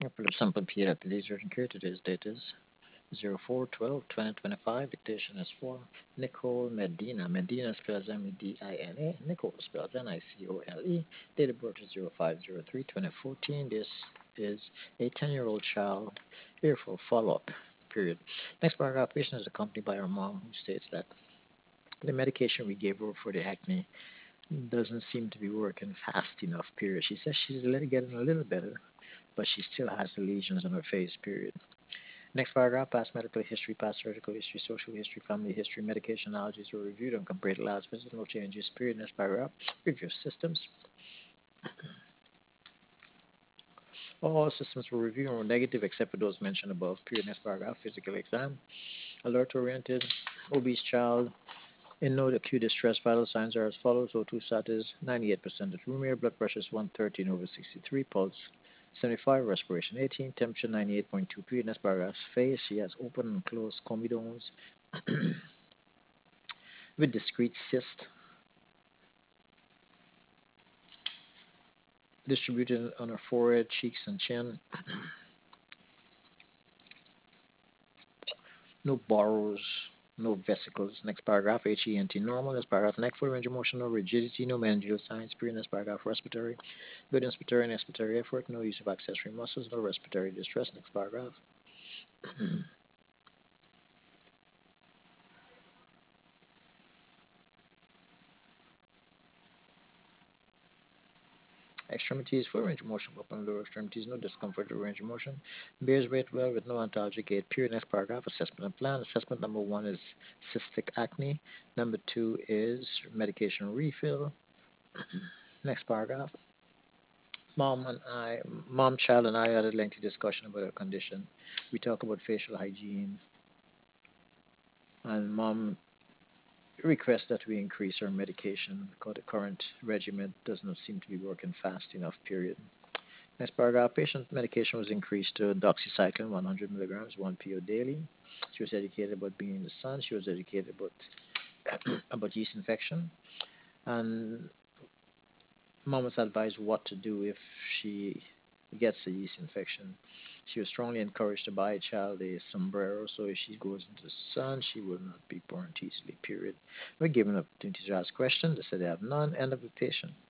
Philip Sample Pierre at the laser and care. Today's date is 04/12/2025. Dictation is for Nicole Medina. Medina spells Medina. Nicole spells Nicole. Date of birth is 05/03/2014. This is a 10-year-old child. Here for follow-up. Period. Next paragraph. Patient is accompanied by her mom, who states that the medication we gave her for the acne doesn't seem to be working fast enough. Period. She says she's getting a little better, but she still has the lesions on her face. Period. Next paragraph, past medical history, past surgical history, social history, family history, medication allergies were reviewed and compared to last visit. No changes. Period. Next paragraph, review systems. All systems were reviewed and were negative except for those mentioned above. Period. Next paragraph, physical exam. Alert oriented, obese child. In no acute distress, vital signs are as follows. O2 status 98% at room air, blood pressure is 113/63, pulse 75, respiration 18, temperature 98.2. Period. Next paragraph, face. She has open and closed comedones with discrete cyst distributed on her forehead, cheeks, and chin. No borrows, no vesicles. Next paragraph, HENT normal. Next paragraph, neck full range of motion, no rigidity, no meningeal signs. Period. Next paragraph, respiratory. Good inspiratory and expiratory effort, no use of accessory muscles, no respiratory distress. Next paragraph. Extremities, full range of motion, upper and lower extremities, no discomfort or range of motion. Bears weight well with no antalgic gait. Period. Next paragraph, assessment and plan. Assessment number one is cystic acne. Number two is medication refill. Next paragraph. Mom, child, and I had a lengthy discussion about her condition. We talk about facial hygiene, and mom requests that we increase our medication because the current regimen does not seem to be working fast enough. Period. Next paragraph, patient medication was increased to doxycycline 100 milligrams, 1 PO daily. She was educated about being in the sun. She was educated about yeast infection. And mom was advised what to do if she gets a yeast infection. She was strongly encouraged to buy a child a sombrero so if she goes into the sun, she will not be burnt easily. Period. We're given an opportunity to ask questions. They said they have none. End of dictation.